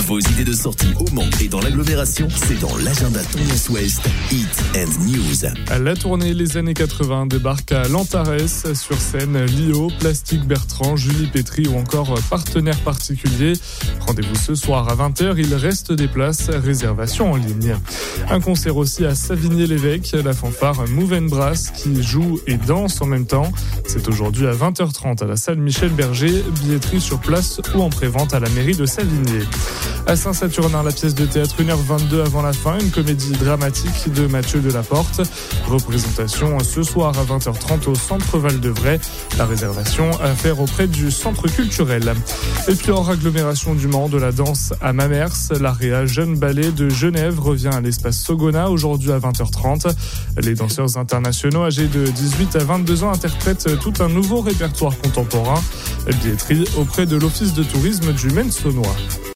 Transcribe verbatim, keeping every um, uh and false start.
Vos idées de sortie au Mans et dans l'agglomération, c'est dans l'agenda Tendance Ouest, Hit and News. La tournée Les années quatre-vingts débarque à l'Antares. Sur scène, Lio, Plastique Bertrand, Julie Pétry ou encore Partenaires particuliers. Rendez-vous ce soir à vingt heures. Il reste des places, réservation en ligne. Un concert aussi à Savigny-l'Évêque. La fanfare Move and Brass qui joue et danse en même temps. C'est aujourd'hui à vingt heures trente à la salle Michel Berger. Billetterie sur place ou en prévente à la mairie de Savigny. À Saint-Saturnin, la pièce de théâtre une heure vingt-deux avant la fin, une comédie dramatique de Mathieu Delaporte. Représentation ce soir à vingt heures trente au Centre Val-de-Vray. La réservation à faire auprès du Centre culturel. Et puis hors agglomération du Mans, de la danse à Mamers, l'Area Jeune Ballet de Genève revient à l'espace Sogona aujourd'hui à vingt heures trente. Les danseurs internationaux âgés de dix-huit à vingt-deux ans interprètent tout un nouveau répertoire contemporain. Billetterie auprès de l'Office de tourisme du Maine-Saunois.